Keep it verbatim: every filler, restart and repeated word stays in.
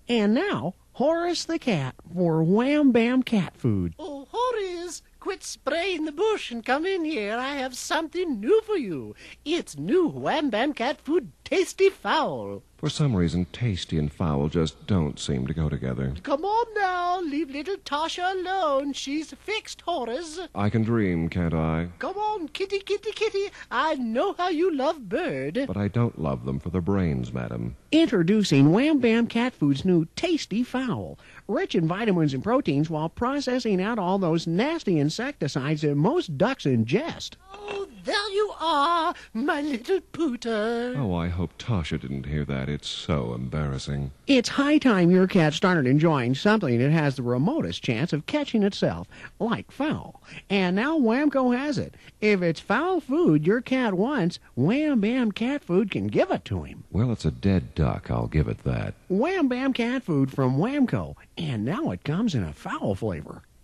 And now, Horace the cat for Wham Bam Cat Food. Oh, Horace, quit spraying the bush and come in here. I have something new for you. It's new Wham Bam Cat Food Tasty Fowl. For some reason, tasty and foul just don't seem to go together. Come on now, leave little Tasha alone. She's fixed, Horace. I can dream, can't I? Come on, kitty, kitty, kitty. I know how you love bird. But I don't love them for their brains, madam. Introducing Wham Bam Cat Food's new Tasty Fowl, rich in vitamins and proteins while processing out all those nasty insecticides that most ducks ingest. Oh, there you are, my little pooter. Oh, I hope Tasha didn't hear that. It's so embarrassing. It's high time your cat started enjoying something that has the remotest chance of catching itself, like fowl. And now Whamco has it. If it's foul food your cat wants, Wham Bam Cat Food can give it to him. Well, it's a dead duck, I'll give it that. Wham Bam Cat Food from Whamco, and now it comes in a foul flavor.